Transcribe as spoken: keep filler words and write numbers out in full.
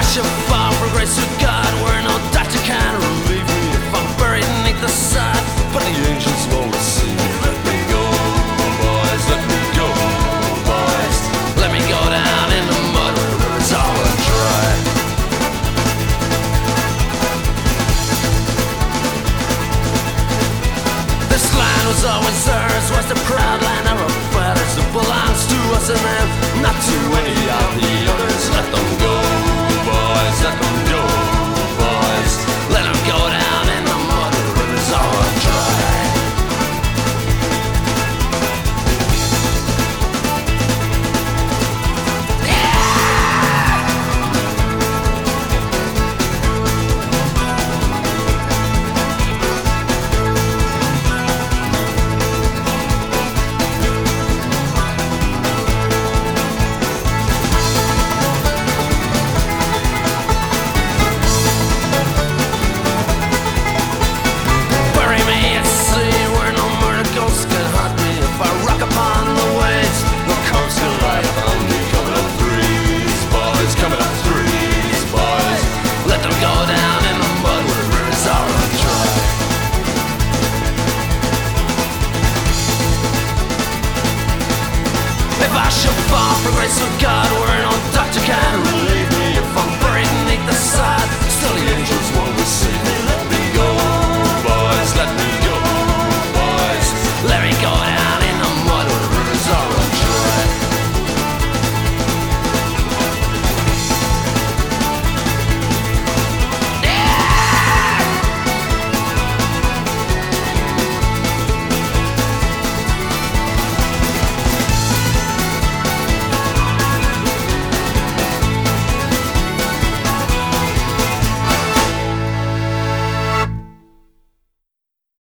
shall fall for grace of God, where no doctor can relieve me if I'm buried beneath the sod. But the angels will receive me. Let me go, boys, let me go, boys. Let me go down in the mud where it's all dry. This land was always ours, was the proud land of our fathers. It belongs to us and them, not to anyone.